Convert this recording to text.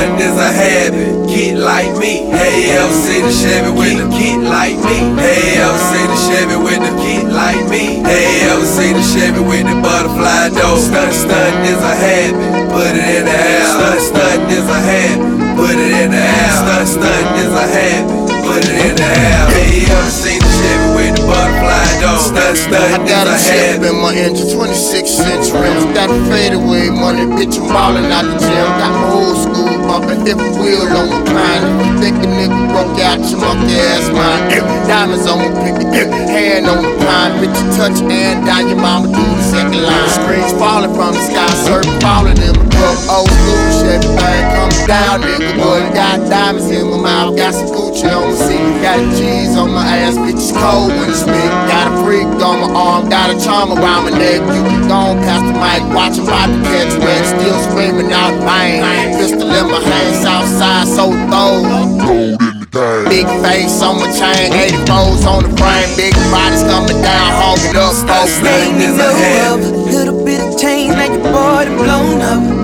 stunting is a habit. Get like me. Hey, ever see the Chevy with the get like me? Hey, ever see the Chevy with the get like me? Hey, ever see the Chevy with the butterfly door? Stunting is a habit. Put it in the air. Stunting is a habit. Put it in the air. Stunting is a habit. Put it in the air. Hey, ever see the Chevy with the butterfly door? I got a chip in my engine, 26-inch rims. Got a fadeaway money, bitch, I'm ballin' out the gym. Got my old school bumpin', if wheel on my grind. If you think a nigga broke out your monkey ass mind, diamonds on my pinky, hand on the pine. Bitch, you touch and down, your mama do the second line. Screens falling from the sky, surfing, falling in my cup. Old school shit, everything comes down, nigga. Boy, got diamonds in my mouth, got some Gucci on my seat. Got a G's on my ass, bitch, it's cold when you speak. Got a freak on my arm, got a charm around my neck. You can go on past the mic, watch him about to catch wreck. Still screaming out bang. Pistol in my hand, south side, so throw. Big face on my chain, 84s on the frame. Big bodies coming down, hogging up. Stunting is a habit. Little bit of change, like your boy done blown up.